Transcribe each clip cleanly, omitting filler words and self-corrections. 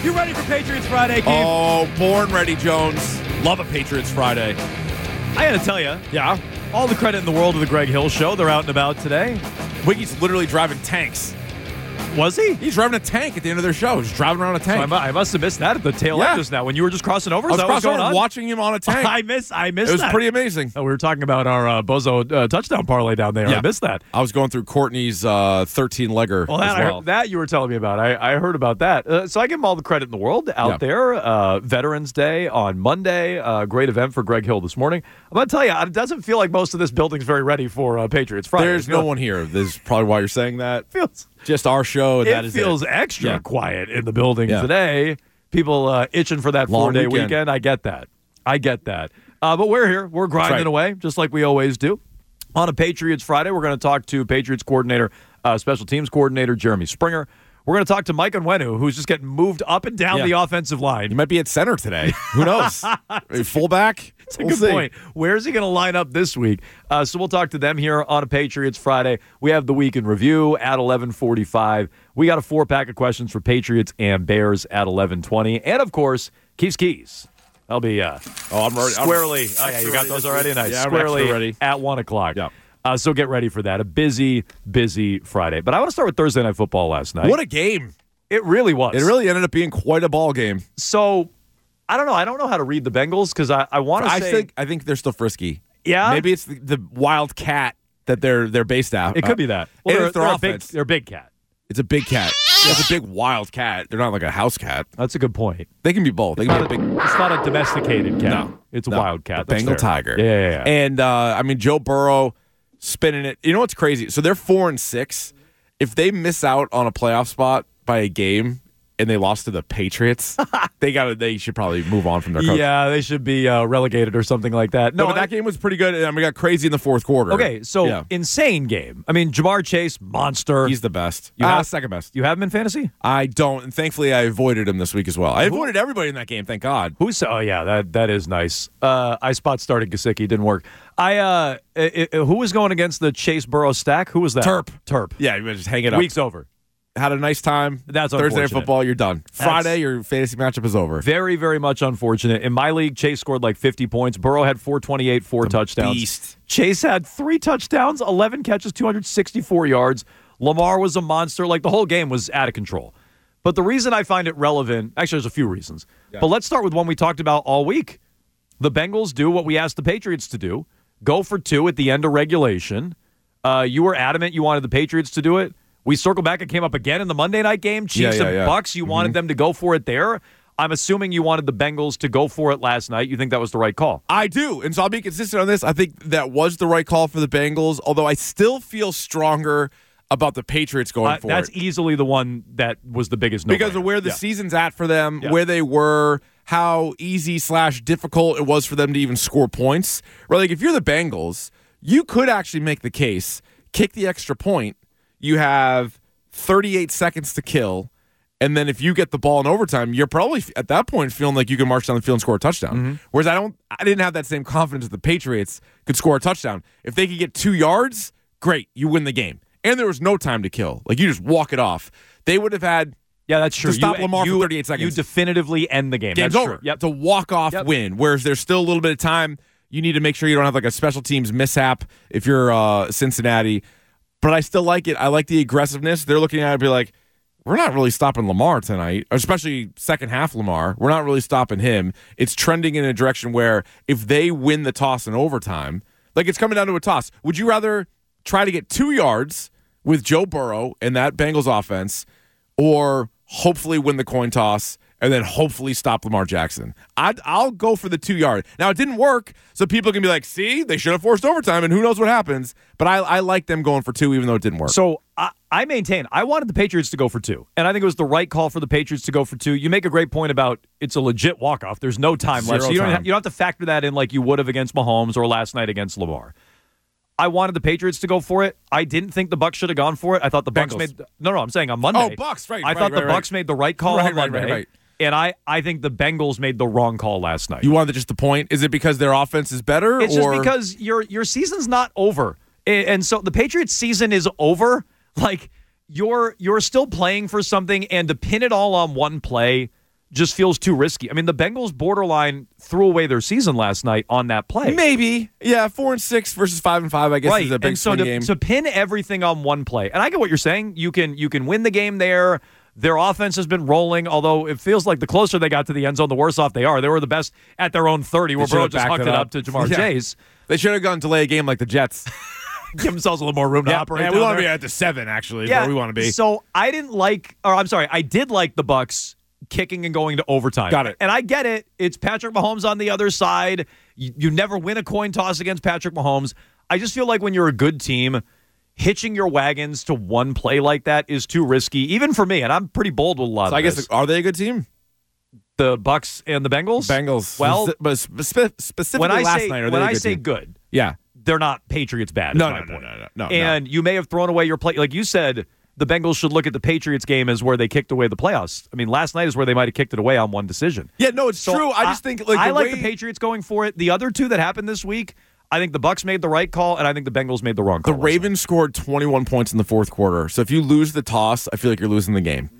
You ready for Patriots Friday, Keith? Oh, born ready, Jones. Love a Patriots Friday. I got to tell you, Yeah. all the credit in the world to the Greg Hill Show. They're out and about today. Wiggy's literally driving tanks. Was he? He's driving a tank at the end of their show. He's driving around a tank. So I must have missed that at the tail end just now when you were just crossing over. I was Is that what's crossing going over on? watching him on a tank. I missed It was that. pretty amazing. Oh, we were talking about our Bozo touchdown parlay down there. Yeah. I missed that. I was going through Courtney's 13-legger Well, as that, well. that you were telling me about. I heard about that. So I give him all the credit in the world out there. Veterans Day on Monday. Great event for Greg Hill this morning. I'm going to tell you, it doesn't feel like most of this building's very ready for Patriots Friday. There's no one here. This is probably why you're saying that. Feels Just our show, and that it is feels it. extra quiet in the building Yeah. today. People itching for that Long 4-day weekend. weekend. I get that. But we're here. We're grinding right. away, just like we always do. On a Patriots Friday, we're going to talk to Patriots coordinator, special teams coordinator Jeremy Springer. We're going to talk to Mike Onwenu, who's just getting moved up and down the offensive line. He might be at center today. Who knows? Fullback? That's a good point. Where's he going to line up this week? So we'll talk to them here on a Patriots Friday. We have the week in review at 11:45. We got a 4-pack of questions for Patriots and Bears at 11:20. And, of course, Keys. I'll be I'm ready. squarely. You got those already? Nice. Yeah, I'm squarely extra ready. at 1 o'clock. Yeah. So get ready for that. A busy, busy Friday. But I want to start with Thursday Night Football last night. What a game. It really was. It really ended up being quite a ball game. So, I don't know. I don't know how to read the Bengals because I want to say. I think they're still frisky. Yeah? Maybe it's the wild cat that they're based out. It could be that. And it's their they're offense. they're a big cat. It's a big cat. It's a big wild cat. They're not like a house cat. That's a good point. They can be both. They can be a big. It's not a domesticated cat. No. It's a No. wild cat. A Bengal That's fair. tiger. Yeah. And Joe Burrow spinning it. You know what's crazy? So they're 4-6. If they miss out on a playoff spot by a game and they lost to the Patriots, they should probably move on from their coach. Yeah, they should be relegated or something like that. No, but that game was pretty good. I mean, it got crazy in the fourth quarter. Okay, so Yeah. insane game. I mean, Jamar Chase, monster. He's the best. You have- Second best. You have him in fantasy? I don't, and thankfully I avoided him this week as well. I avoided everybody in that game, thank God. Oh yeah, that is nice. I spot started Gesicki, didn't work. Who was going against the Chase Burrow stack? Who was that? Terp. Yeah, you just hang it up. Week's over. Had a nice time. That's Thursday Night unfortunate. Football, you're done. Friday, your fantasy matchup is over. Very, very much unfortunate. In my league, Chase scored like 50 points. Burrow had 428, 4 touchdowns. Beast. Chase had 3 touchdowns, 11 catches, 264 yards. Lamar was a monster. Like, the whole game was out of control. But the reason I find it relevant, actually, there's a few reasons. Yeah. But let's start with one we talked about all week. The Bengals do what we asked the Patriots to do. Go for 2 at the end of regulation. You were adamant you wanted the Patriots to do it. We circled back. It came up again in the Monday night game. Chiefs and Bucks, you wanted them to go for it there. I'm assuming you wanted the Bengals to go for it last night. You think that was the right call? I do, and so I'll be consistent on this. I think that was the right call for the Bengals, although I still feel stronger about the Patriots going for that's it. easily the one that was the biggest no-brainer. Because of where the season's at for them, where they were, how easy/difficult it was for them to even score points. Right? Like, if you're the Bengals, you could actually make the case, kick the extra point. You have 38 seconds to kill, and then if you get the ball in overtime, you're probably at that point feeling like you can march down the field and score a touchdown. Mm-hmm. Whereas I didn't have that same confidence that the Patriots could score a touchdown. If they could get 2 yards, great, you win the game. And there was no time to kill. Like, you just walk it off. They would have had that's true. to stop Lamar for 38 seconds. You definitively end the game. Game's That's over. True. Yep. It's a walk-off win, whereas there's still a little bit of time. You need to make sure you don't have like a special teams mishap if you're Cincinnati. But I still like it. I like the aggressiveness. They're looking at it and be like, we're not really stopping Lamar tonight, especially second half Lamar. We're not really stopping him. It's trending in a direction where if they win the toss in overtime, like it's coming down to a toss. Would you rather try to get 2 yards with Joe Burrow and that Bengals offense, or hopefully win the coin toss and then hopefully stop Lamar Jackson? I'll go for the 2 yard. Now, it didn't work, so people can be like, see, they should have forced overtime, and who knows what happens. But I like them going for 2, even though it didn't work. So I maintain I wanted the Patriots to go for 2, and I think it was the right call for the Patriots to go for 2. You make a great point about it's a legit walk-off. There's no time left. So you don't have to factor that in like you would have against Mahomes or last night against Lamar. I wanted the Patriots to go for it. I didn't think the Bucs should have gone for it. I thought the Bucs made I'm saying on Monday. Oh, Bucs, right. I thought the Bucs made the right call on Monday. Right. And I think the Bengals made the wrong call last night. You wanted just the point? Is it because their offense is better? It's just because your season's not over. And so the Patriots season is over. Like you're still playing for something, and to pin it all on one play just feels too risky. I mean, the Bengals borderline threw away their season last night on that play. Maybe. Yeah, 4-6 versus 5-5, I guess, is a big swing game. To pin everything on one play, and I get what you're saying. You can win the game there. Their offense has been rolling, although it feels like the closer they got to the end zone, the worse off they are. They were the best at their own 30, where Burrow just hucked it up to Jamar Chase. They should have gone delay a game like the Jets. Give themselves a little more room to operate. Yeah, we want to be at the 7, actually, where we want to be. So I did like the Bucs kicking and going to overtime. Got it. And I get it. It's Patrick Mahomes on the other side. You never win a coin toss against Patrick Mahomes. I just feel like when you're a good team, hitching your wagons to one play like that is too risky, even for me. And I'm pretty bold with a lot of this. I guess, are they a good team? The Bucs and the Bengals? Bengals. Well, but specifically last night, are they a good team? When I say good, yeah, they're not Patriots bad. No. And you may have thrown away your play. Like you said, the Bengals should look at the Patriots game as where they kicked away the playoffs. I mean, last night is where they might have kicked it away on one decision. Yeah, no, it's true. I just think I like the Patriots going for it. The other two that happened this week, I think the Bucs made the right call, and I think the Bengals made the wrong call. The Ravens scored 21 points in the fourth quarter. So if you lose the toss, I feel like you're losing the game.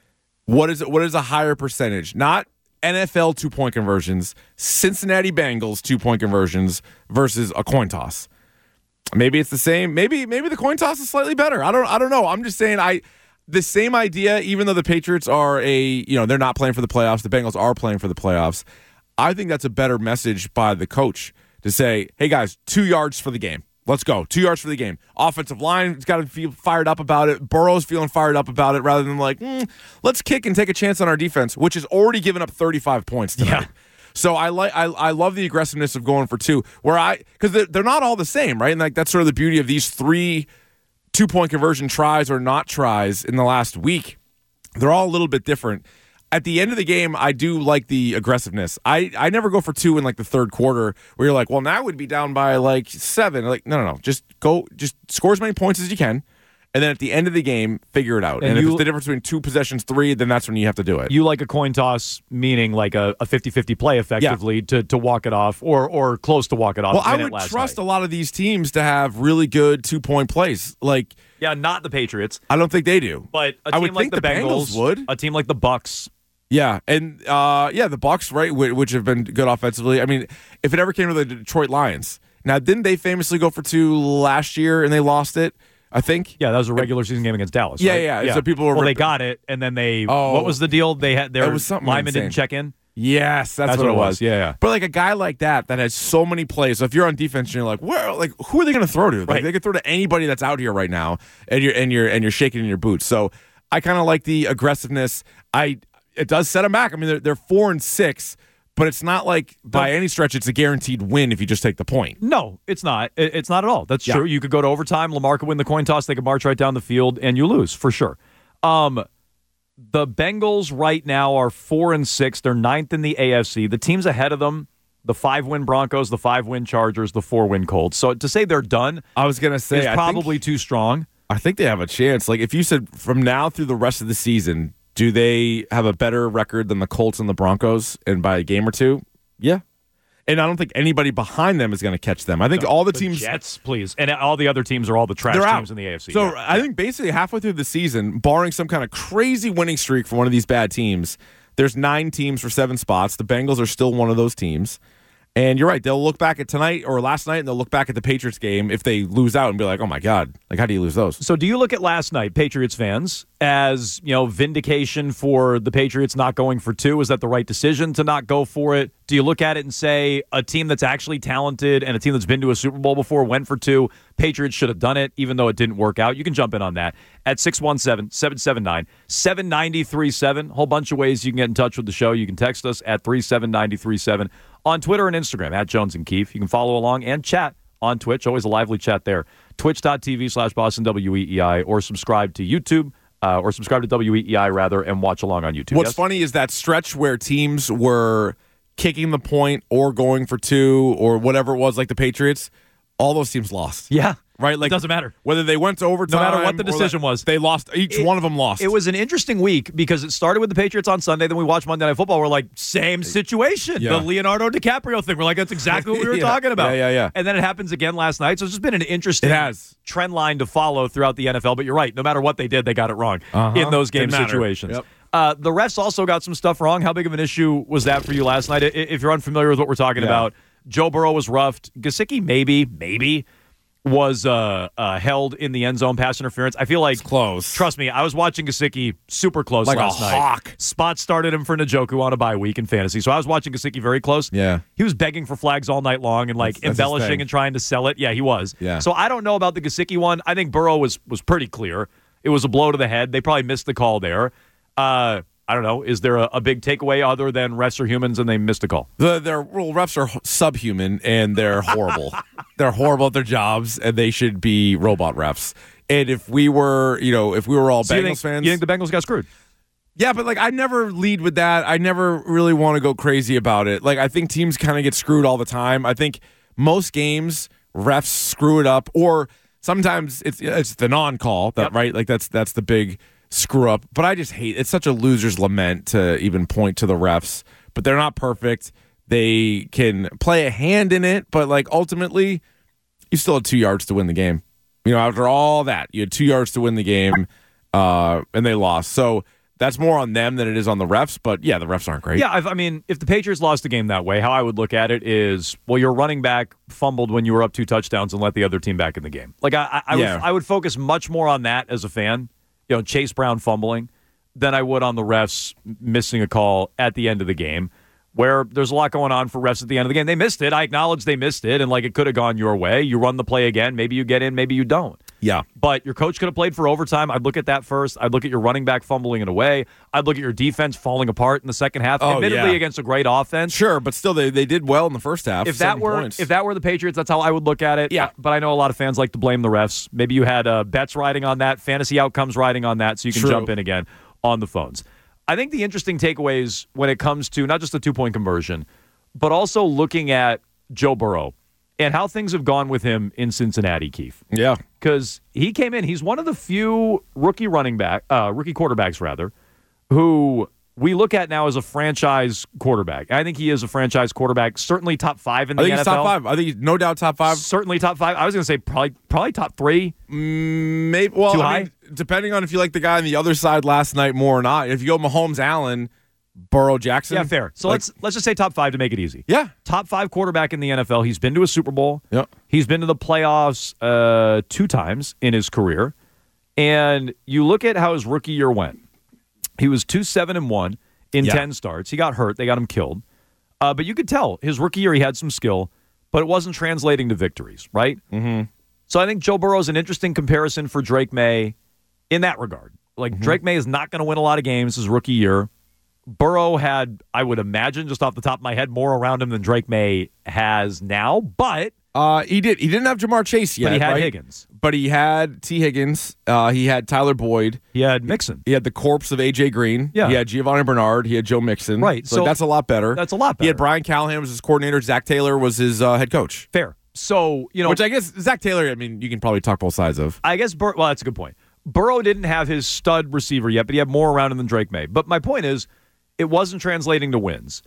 What is a higher percentage? Not NFL 2-point conversions, Cincinnati Bengals 2-point conversions versus a coin toss. Maybe it's the same. Maybe the coin toss is slightly better. I don't know. I'm just saying the same idea, even though the Patriots are they're not playing for the playoffs, the Bengals are playing for the playoffs. I think that's a better message by the coach to say, hey guys, 2 yards for the game. Let's go. 2 yards for the game. Offensive line's got to feel fired up about it. Burrow's feeling fired up about it rather than let's kick and take a chance on our defense, which has already given up 35 points tonight. Yeah. So I love the aggressiveness of going for 2, because they're not all the same, right? And that's sort of the beauty of these 3 2-point conversion tries or not tries in the last week. They're all a little bit different. At the end of the game, I do like the aggressiveness. I never go for 2 in the third quarter where you're like, well, now we'd be down by 7. No. Just score as many points as you can. And then at the end of the game, figure it out. And if it's the difference between 2 possessions, 3, then that's when you have to do it. You like a coin toss, meaning like a 50-50 play effectively to walk it off or close to walk it off. Well, I would trust a lot of these teams to have really good 2-point plays. Not the Patriots. I don't think they do. But a team like the Bengals would. A team like the Bucs. Yeah, and the Bucs, right, which have been good offensively. I mean, if it ever came to the Detroit Lions. Now, didn't they famously go for 2 last year and they lost it? I think. Yeah, that was a regular season game against Dallas. Yeah, right? yeah. So people were. Well, they got it, and then they. Oh, what was the deal? They had their lineman didn't check in. Yes, that's what it was. Yeah. But a guy like that has so many plays. So if you're on defense and you're like, who are they going to throw to? Right. They could throw to anybody that's out here right now, and you're shaking in your boots. So I kind of like the aggressiveness. It does set them back. I mean, they're 4-6. But it's not by any stretch it's a guaranteed win if you just take the point. No, it's not. It's not at all. That's true. You could go to overtime. Lamar could win the coin toss. They could march right down the field, and you lose for sure. The Bengals right now are 4-6. They're 9th in the AFC. The teams ahead of them, the 5-win Broncos, the 5-win Chargers, the 4-win Colts. So to say they're done, I was going to say, is probably too strong. I think they have a chance. If you said from now through the rest of the season, do they have a better record than the Colts and the Broncos and by a game or 2? Yeah. And I don't think anybody behind them is going to catch them. I think all the teams. Jets, please. And all the other teams are all the trash teams in the AFC. So I think basically halfway through the season, barring some kind of crazy winning streak for one of these bad teams, there's 9 teams for 7 spots. The Bengals are still one of those teams. And you're right. They'll look back at tonight or last night, and they'll look back at the Patriots game if they lose out and be like, oh, my God, how do you lose those? So do you look at last night, Patriots fans, as vindication for the Patriots not going for 2? Is that the right decision to not go for it? Do you look at it and say a team that's actually talented and a team that's been to a Super Bowl before went for 2? Patriots should have done it, even though it didn't work out. You can jump in on that at 617-779-7937. Whole bunch of ways you can get in touch with the show. You can text us at 37937 on Twitter and Instagram at Jones and Keefe. You can follow along and chat on Twitch. Always a lively chat there. Twitch.tv/BostonWEEI or subscribe to YouTube. Or subscribe to WEEI, rather, and watch along on YouTube. What's funny is that stretch where teams were kicking the point or going for 2 or whatever it was, like the Patriots, all those teams lost. Yeah. Right? It doesn't matter. Whether they went to overtime. No matter what the decision was. They lost. Each one of them lost. It was an interesting week because it started with the Patriots on Sunday. Then we watched Monday Night Football. We're like, same situation. Yeah. The Leonardo DiCaprio thing. We're like, that's exactly what we were talking about. Yeah. And then it happens again last night. So it's just been an interesting trend line to follow throughout the NFL. But you're right. No matter what they did, they got it wrong in those game situations. The refs also got some stuff wrong. How big of an issue was that for you last night? If you're unfamiliar with what we're talking about, Joe Burrow was roughed. Gesicki maybe was held in the end zone, pass interference. I feel like it's close. Trust me, I was watching Gesicki super close like last a night. hawk. Spot started him for Njoku on a bye week in fantasy, so I was watching Gesicki very close. Yeah, he was begging for flags all night long and like that's embellishing and trying to sell it. Yeah, he was. Yeah. So I don't know about the Gesicki one. I think Burrow was pretty clear. It was a blow to the head. They probably missed the call there. I don't know. Is there a big takeaway other than refs are humans and they missed a call? Refs are subhuman and they're horrible. They're horrible at their jobs and they should be robot refs. And if we were all Bengals fans, you think the Bengals got screwed? Yeah, but like I never lead with that. I never really want to go crazy about it. Like I think teams kind of get screwed all the time. I think most games refs screw it up, or sometimes it's the non-call that right. Like that's the big screw up. But I just hate it's such a loser's lament to even point to the refs. But they're not perfect. They can play a hand in it, but like ultimately, you still had 2 yards to win the game. You know, after all that, you had 2 yards to win the game, and they lost. So that's more on them than it is on the refs. But yeah, the refs aren't great. Yeah, I mean, if the Patriots lost the game that way, how I would look at it is, well, your running back fumbled when you were up 2 touchdowns and let the other team back in the game. Like I would focus much more on that as a fan. You know, Chase Brown fumbling, than I would on the refs missing a call at the end of the game, where there's a lot going on for refs at the end of the game. They missed it. I acknowledge they missed it, and like it could have gone your way. You run the play again. Maybe you get in, maybe you don't. Yeah. But your coach could have played for overtime. I'd look at that first. I'd look at your running back fumbling it away. I'd look at your defense falling apart in the second half. Admittedly, against a great offense. Sure, but still they did well in the first half. If that were the Patriots, that's how I would look at it. Yeah. But I know a lot of fans like to blame the refs. Maybe you had bets riding on that, fantasy outcomes riding on that, so you can jump in again on the phones. I think the interesting takeaways when it comes to not just the 2-point conversion, but also looking at Joe Burrow and how things have gone with him in Cincinnati, Keith. Yeah. Because he came in, he's one of the few rookie quarterbacks, who we look at now as a franchise quarterback. I think he is a franchise quarterback, certainly top 5 in the NFL. I think he's top 5. I think he's no doubt top 5. Certainly top 5. I was going to say probably top 3. Maybe. Well, Too high? Depending on if you like the guy on the other side last night more or not. If you go Mahomes, Allen, Burrow, Jackson. Yeah, fair. So let's just say top 5 to make it easy. Yeah. Top 5 quarterback in the NFL. He's been to a Super Bowl. Yep. He's been to the playoffs 2 times in his career. And you look at how his rookie year went. He was 2-7-1 in 10 starts. He got hurt. They got him killed. But you could tell his rookie year he had some skill, but it wasn't translating to victories, right? Mm-hmm. So I think Joe Burrow is an interesting comparison for Drake May in that regard. Like Drake May is not going to win a lot of games his rookie year. Burrow had, I would imagine, just off the top of my head, more around him than Drake May has now, but he didn't have Jamar Chase yet. But he had right? Higgins. But he had T. Higgins. He had Tyler Boyd. He had Mixon. He had the corpse of A.J. Green. Yeah. He had Giovanni Bernard. He had Joe Mixon. Right. So that's a lot better. That's a lot better. He had Brian Callahan was his coordinator. Zach Taylor was his head coach. Fair. So, which I guess Zach Taylor, I mean, you can probably talk both sides of. I guess, well, that's a good point. Burrow didn't have his stud receiver yet, but he had more around him than Drake May. But my point is, it wasn't translating to wins.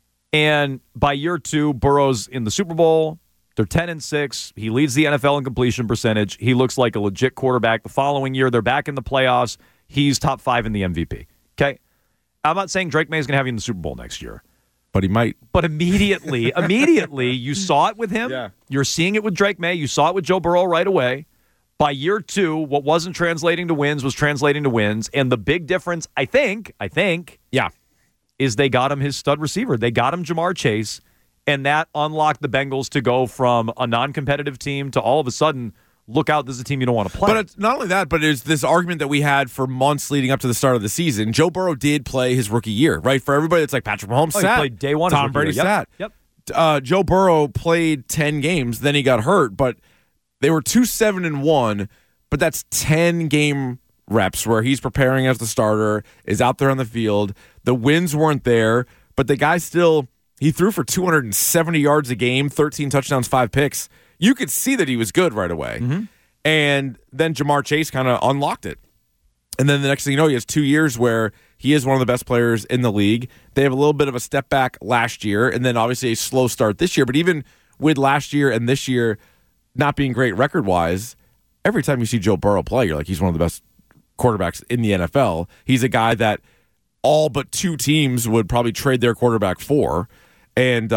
And by year 2, Burrow's in the Super Bowl. They're 10-6. He leads the NFL in completion percentage. He looks like a legit quarterback. The following year, they're back in the playoffs. He's top 5 in the MVP. Okay? I'm not saying Drake May is going to have you in the Super Bowl next year. But he might. But immediately, you saw it with him. Yeah. You're seeing it with Drake May. You saw it with Joe Burrow right away. By year 2, what wasn't translating to wins was translating to wins. And the big difference, I think, yeah, is they got him his stud receiver. They got him Jamar Chase, and that unlocked the Bengals to go from a non-competitive team to all of a sudden, look out, this is a team you don't want to play. But it's not only that, but it's this argument that we had for months leading up to the start of the season. Joe Burrow did play his rookie year, right? For everybody, it's like Patrick Mahomes sat. He played day 1. Tom Brady sat. Yep. Joe Burrow played 10 games, then he got hurt, but they were 2-7-1, but that's 10 game reps where he's preparing as the starter, is out there on the field. The wins weren't there, but the guy still, he threw for 270 yards a game, 13 touchdowns, 5 picks. You could see that he was good right away. Mm-hmm. And then Jamar Chase kind of unlocked it. And then the next thing you know, he has 2 years where he is one of the best players in the league. They have a little bit of a step back last year, and then obviously a slow start this year. But even with last year and this year not being great record-wise, every time you see Joe Burrow play, you're like, he's one of the best quarterbacks in the NFL. He's a guy that all but 2 teams would probably trade their quarterback for. And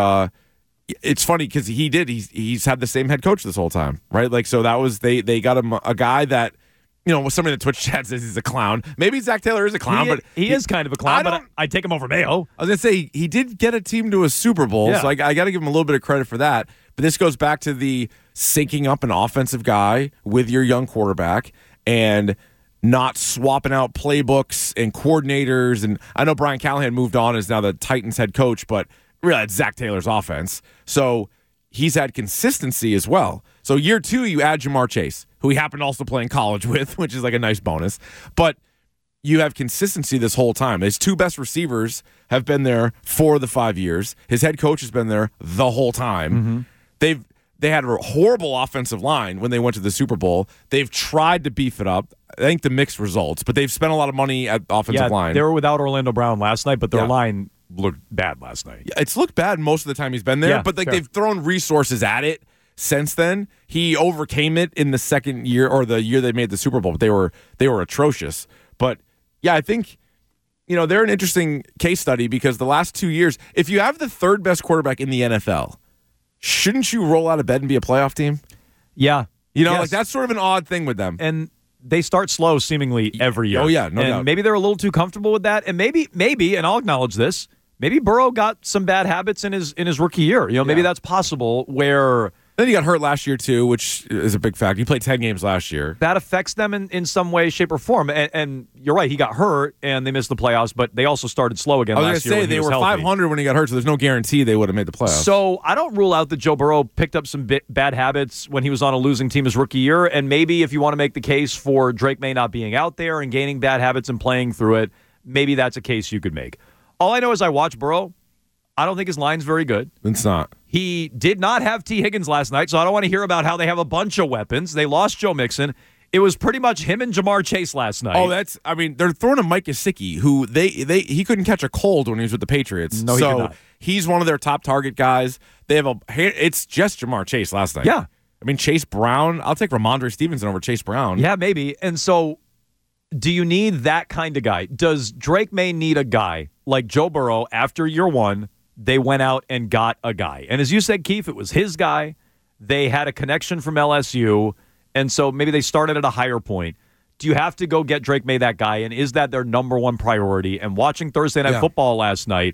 it's funny because he's had the same head coach this whole time, right? Like, so that was they got him a guy that, somebody in the Twitch chat says he's a clown. Maybe Zach Taylor is a clown, but he is kind of a clown, but I'd take him over Mayo. I was going to say, he did get a team to a Super Bowl, so I got to give him a little bit of credit for that. But this goes back to the syncing up an offensive guy with your young quarterback and not swapping out playbooks and coordinators. And I know Brian Callahan moved on, is now the Titans head coach, but really it's Zach Taylor's offense. So he's had consistency as well. So year 2, you add Ja'Marr Chase, who he happened to also play in college with, which is like a nice bonus. But you have consistency this whole time. His 2 best receivers have been there for the 5 years. His head coach has been there the whole time. Mm-hmm. They had a horrible offensive line when they went to the Super Bowl. They've tried to beef it up. I think the mixed results, but they've spent a lot of money at offensive line. They were without Orlando Brown last night, but their line looked bad last night. It's looked bad most of the time he's been there, but they've thrown resources at it since then. He overcame it in the second year or the year they made the Super Bowl, but they were atrocious. But yeah, I think they're an interesting case study because the last 2 years, if you have the 3rd best quarterback in the NFL, shouldn't you roll out of bed and be a playoff team? Yeah. Like that's sort of an odd thing with them. And they start slow seemingly every year. Oh, yeah, no doubt. Maybe they're a little too comfortable with that. And maybe, and I'll acknowledge this, maybe Burrow got some bad habits in his rookie year. Maybe that's possible where... Then he got hurt last year, too, which is a big fact. He played 10 games last year. That affects them in some way, shape, or form. And you're right, he got hurt, and they missed the playoffs, but they also started slow again last year. I was going to say, they were 500 when he got hurt, so there's no guarantee they would have made the playoffs. So I don't rule out that Joe Burrow picked up some bad habits when he was on a losing team his rookie year, and maybe if you want to make the case for Drake May not being out there and gaining bad habits and playing through it, maybe that's a case you could make. All I know is I watch Burrow. I don't think his line's very good. It's not. He did not have T. Higgins last night, so I don't want to hear about how they have a bunch of weapons. They lost Joe Mixon. It was pretty much him and Ja'Marr Chase last night. Oh, they're throwing to Mike Gesicki, who he couldn't catch a cold when he was with the Patriots. No, he did not. He's one of their top target guys. They have it's just Ja'Marr Chase last night. Yeah. I mean, Chase Brown, I'll take Ramondre Stevenson over Chase Brown. Yeah, maybe. And so do you need that kind of guy? Does Drake May need a guy like Joe Burrow after year 1? They went out and got a guy. And as you said, Keith, it was his guy. They had a connection from LSU, and so maybe they started at a higher point. Do you have to go get Drake May that guy, and is that their number one priority? And watching Thursday Night Football last night,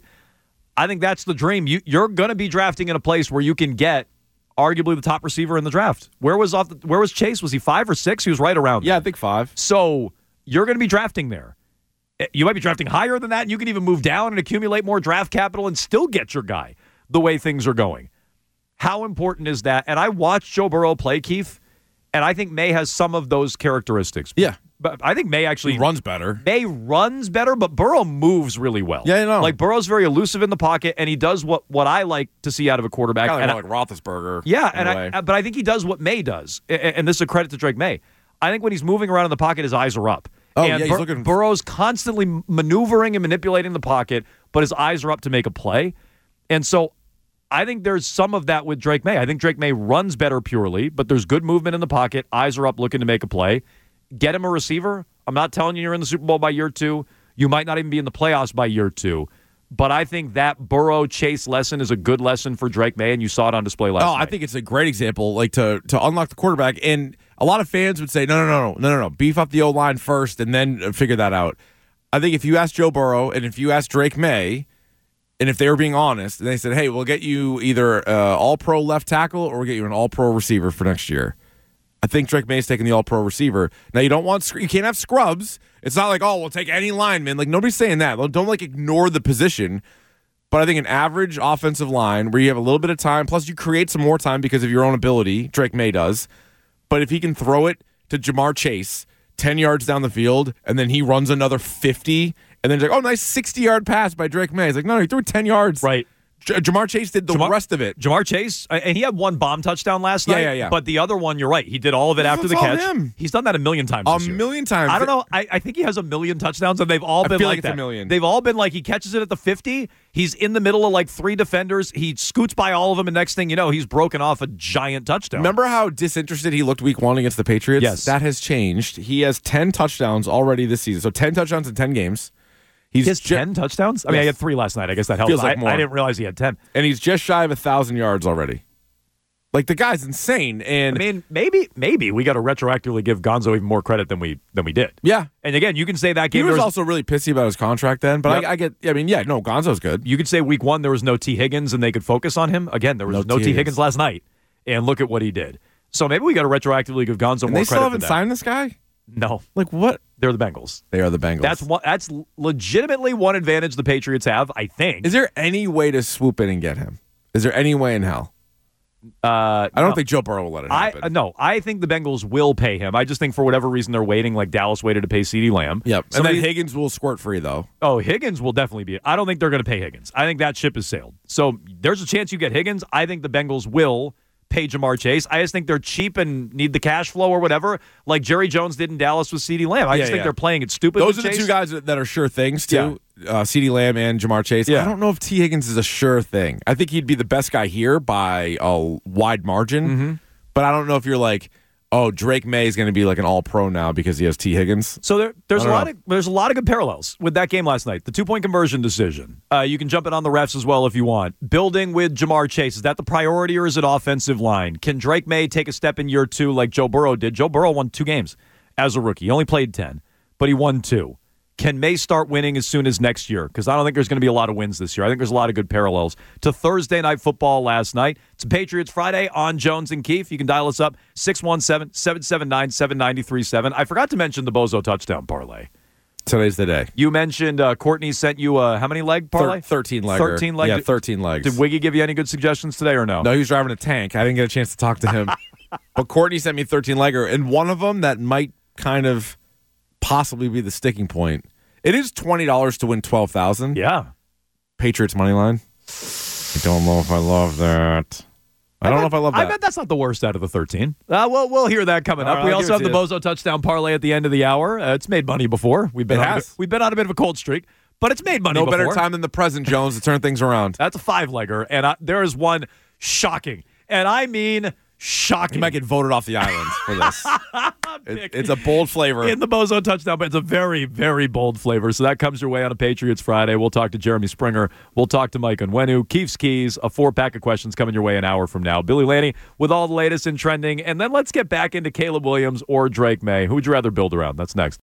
I think that's the dream. You're going to be drafting in a place where you can get arguably the top receiver in the draft. Where was Chase? Was he 5 or 6? He was right around there. Yeah, I think 5. So you're going to be drafting there. You might be drafting higher than that, and you can even move down and accumulate more draft capital and still get your guy the way things are going. How important is that? And I watched Joe Burrow play, Keith, and I think May has some of those characteristics. Yeah. But I think May actually... He runs better. May runs better, but Burrow moves really well. Yeah, I know. Like, Burrow's very elusive in the pocket, and he does what I like to see out of a quarterback. Kind of like Roethlisberger. Yeah, but I think he does what May does, and this is a credit to Drake May. I think when he's moving around in the pocket, his eyes are up. Oh, and yeah, he's looking... Burrow's constantly maneuvering and manipulating the pocket, but his eyes are up to make a play. And so I think there's some of that with Drake May. I think Drake May runs better purely, but there's good movement in the pocket, eyes are up looking to make a play. Get him a receiver. I'm not telling you you're in the Super Bowl by year 2. You might not even be in the playoffs by year 2. But I think that Burrow-Chase lesson is a good lesson for Drake May, and you saw it on display last night. I think it's a great example, like to unlock the quarterback. And a lot of fans would say, no. Beef up the O-line first and then figure that out. I think if you ask Joe Burrow and if you ask Drake May, and if they were being honest, and they said, hey, we'll get you either all-pro left tackle or we'll get you an all-pro receiver for next year. I think Drake May's taking the all-pro receiver. Now, you can't have scrubs. It's not like, we'll take any lineman. Like, nobody's saying that. Don't, ignore the position. But I think an average offensive line where you have a little bit of time, plus you create some more time because of your own ability, Drake May does. But if he can throw it to Ja'Marr Chase 10 yards down the field, and then he runs another 50, and then it's like, nice 60-yard pass by Drake May. He's like, no, he threw it 10 yards. Right. Ja'Marr Chase did the rest of it. Ja'Marr Chase, and he had one bomb touchdown last night. Yeah. But the other one, you're right. He did all of it after the catch. Him. He's done that a million times this year. A million times. I don't know. I think he has a million touchdowns, and they've all been like it's that. A million. They've all been like he catches it at the 50. He's in the middle of 3 defenders. He scoots by all of them, and next thing you know, he's broken off a giant touchdown. Remember how disinterested he looked week 1 against the Patriots? Yes. That has changed. He has 10 touchdowns already this season. So 10 touchdowns in 10 games. He has 10 touchdowns? I mean, Yes. he had 3 last night. I guess that helps. Feels like more. I didn't realize he had 10. And he's just shy of 1,000 yards already. Like, the guy's insane. And I mean, maybe we got to retroactively give Gonzo even more credit than we did. yeah. And again, you can say that He game was also really pissy about his contract then, but Yep. Gonzo's good. You could say week 1 there was no T. Higgins and they could focus on him. Again, there was no T. Higgins last night. And look at what he did. So maybe we got to retroactively give Gonzo And more they still credit haven't for that. signed this guy? No. Like, what? They're the Bengals. They are the Bengals. That's legitimately one advantage the Patriots have, I think. Is there any way to swoop in and get him? Is there any way in hell? I don't think Joe Burrow will let it happen. I think the Bengals will pay him. I just think for whatever reason they're waiting, like Dallas waited to pay CeeDee Lamb. Yep. And Somebody- then Higgins will squirt free, though. Oh, Higgins will definitely be. I don't think they're going to pay Higgins. I think that ship has sailed. So there's a chance you get Higgins. I think the Bengals will pay Jamar Chase. I just think they're cheap and need the cash flow or whatever, like Jerry Jones did in Dallas with CeeDee Lamb. I just think they're playing it stupid. Those with are the Chase. two guys that are sure things, too. CeeDee Lamb and Jamar Chase. Yeah. I don't know if T. Higgins is a sure thing. I think he'd be the best guy here by a wide margin, but I don't know if you're like, oh, Drake May is going to be like an all-pro now because he has T. Higgins. So there's I don't know. there's a lot of good parallels with that game last night. The 2-point conversion decision. You can jump it on the refs as well if you want. Building with Jamar Chase, is that the priority or is it offensive line? Can Drake May take a step in year 2 like Joe Burrow did? Joe Burrow won 2 games as a rookie. He only played 10, but he won 2. Can May start winning as soon as next year? Because I don't think there's going to be a lot of wins this year. I think there's a lot of good parallels to Thursday Night Football last night. It's Patriots Friday on Jones and Keefe. You can dial us up, 617-779-7937. I forgot to mention the Bozo touchdown parlay. Today's the day. You mentioned Courtney sent you how many leg parlay? 13 legger. 13 leg. Yeah, 13 legs. Did Wiggy give you any good suggestions today or no? No, he was driving a tank. I didn't get a chance to talk to him. But Courtney sent me 13 legger, and one of them that might kind of possibly be the sticking point. It is $20 to win $12,000. Yeah. Patriots money line. I don't know if I love that. I don't know if I love that. I bet that's not the worst out of the 13. We'll hear that coming up. All right, We I'll also have give the it to Bozo touchdown parlay at the end of the hour. It's made money before. We've been on a bit of a cold streak, but it's made money No before. better time than the present, Jones, to turn things around. That's a 5-legger, and there is one shocking, and I mean shocking. You might get voted off the island for this. It's a bold flavor. In the Bozo touchdown, but it's a very, very bold flavor. So that comes your way on a Patriots Friday. We'll talk to Jeremy Springer. We'll talk to Mike Onwenu. Keefe's Keys, a 4-pack of questions coming your way an hour from now. Billy Lanny with all the latest in trending. And then let's get back into Caleb Williams or Drake May. Who would you rather build around? That's next.